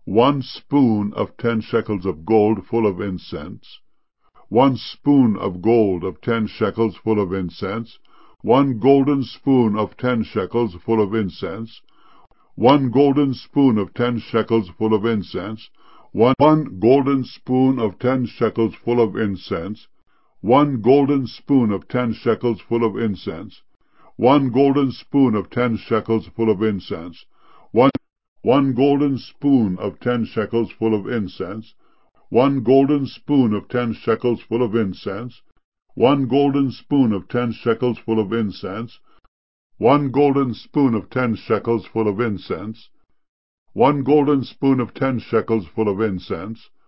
1 spoon of 10 shekels of gold full of incense, 1 spoon of gold of 10 shekels full of incense, 1 golden spoon of 10 shekels full of incense, 1 golden spoon of 10 shekels full of incense, 1 golden spoon of 10 shekels full of incense, 1 golden spoon of 10 shekels full of incense, 1 golden spoon of 10 shekels full of incense, 1 golden spoon of 10 shekels full of incense, 1 golden spoon of 10 shekels full of incense, 1 golden spoon of 10 shekels full of incense, 1 golden spoon of 10 shekels full of incense, 1 golden spoon of 10 shekels full of incense,